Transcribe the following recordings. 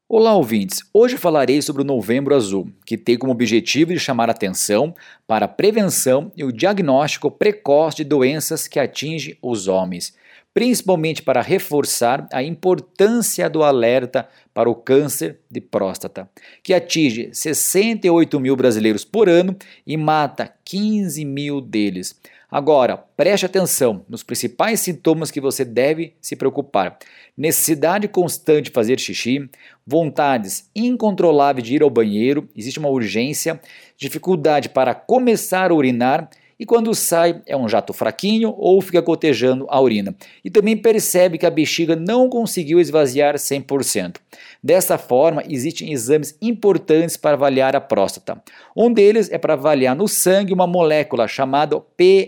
Olá, ouvintes! Hoje falarei sobre o Novembro Azul, que tem como objetivo de chamar atenção para a prevenção e o diagnóstico precoce de doenças que atingem os homens, principalmente para reforçar a importância do alerta para o câncer de próstata, que atinge 68 mil brasileiros por ano e mata 15 mil deles. Agora, preste atenção nos principais sintomas que você deve se preocupar: necessidade constante de fazer xixi, vontades incontroláveis de ir ao banheiro, existe uma urgência, dificuldade para começar a urinar e quando sai é um jato fraquinho ou fica gotejando a urina. E também percebe que a bexiga não conseguiu esvaziar 100%. Dessa forma, existem exames importantes para avaliar a próstata. Um deles é para avaliar no sangue uma molécula chamada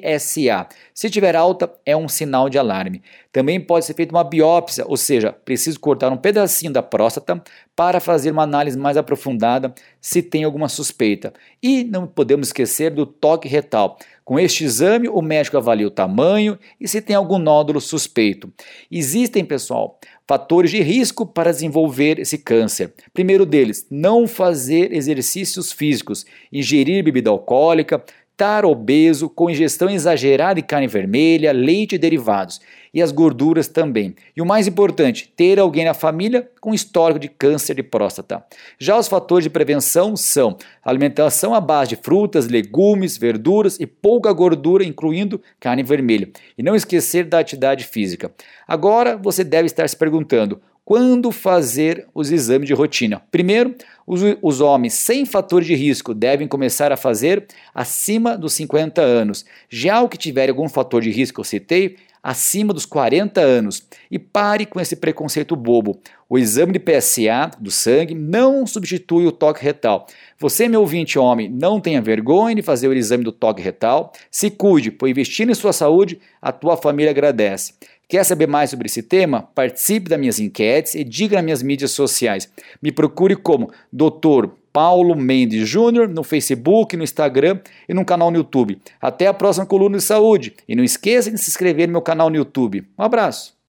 PSA. Se tiver alta, é um sinal de alarme. Também pode ser feita uma biópsia, ou seja, preciso cortar um pedacinho da próstata para fazer uma análise mais aprofundada se tem alguma suspeita. E não podemos esquecer do toque retal. Com este exame, o médico avalia o tamanho e se tem algum nódulo suspeito. Existem, pessoal, fatores de risco para desenvolver esse câncer. Primeiro deles, não fazer exercícios físicos, ingerir bebida alcoólica, estar obeso, com ingestão exagerada de carne vermelha, leite e derivados, e as gorduras também. E o mais importante, ter alguém na família com histórico de câncer de próstata. Já os fatores de prevenção são alimentação à base de frutas, legumes, verduras e pouca gordura, incluindo carne vermelha. E não esquecer da atividade física. Agora você deve estar se perguntando: quando fazer os exames de rotina? Primeiro, os homens sem fatores de risco devem começar a fazer acima dos 50 anos. Já o que tiver algum fator de risco, eu citei, acima dos 40 anos. E pare com esse preconceito bobo. O exame de PSA do sangue não substitui o toque retal. Você, meu ouvinte homem, não tenha vergonha de fazer o exame do toque retal. Se cuide, pois investindo em sua saúde, a tua família agradece. Quer saber mais sobre esse tema? Participe das minhas enquetes e diga nas minhas mídias sociais. Me procure como Dr. Paulo Mendes Júnior no Facebook, no Instagram e no canal no YouTube. Até a próxima coluna de saúde. E não esqueça de se inscrever no meu canal no YouTube. Um abraço!